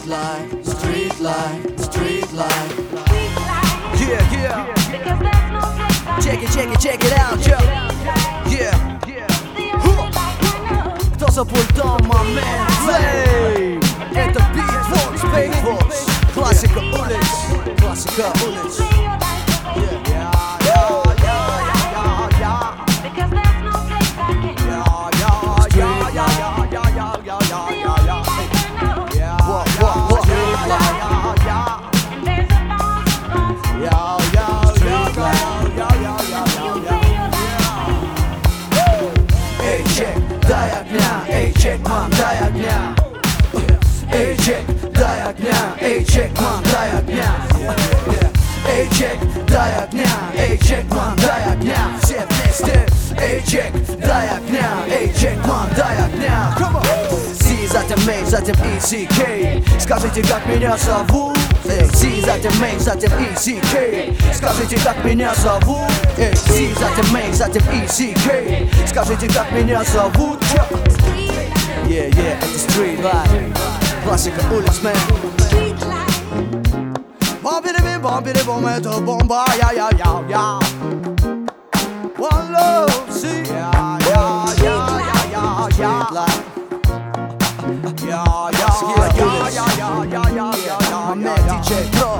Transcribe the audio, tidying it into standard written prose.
Street life, street life, street life. Yeah, yeah. Check it out, yo. Yeah. Кто за пультом, my man Flame? Это Beatbox, Beatbox. Классика улиц, классика улиц. Эй, чек, дай огня, эй, чек, мам, дай огня. Эй, чек, дай огня, эй, чек, мам, дай огня. Эй, чек, дай огня, эй, чек, мам, дай огня. Все вместе. Эй, чек, дай огня, эй, чек, мам, дай огня. Си, затем Мэй, затем ECK. Скажите, как меня зовут? Эй, Си, затем Мэй, затем ECK. Скажите, как меня зовут? Эй, Си, затем Мэй, затем ECK. Скажите, как меня зовут? Yeah, yeah, это Street Life. Классика улиц, man. Бомбери-бом, это бомба, я. One love, see, Street Life. My man DJ Pro.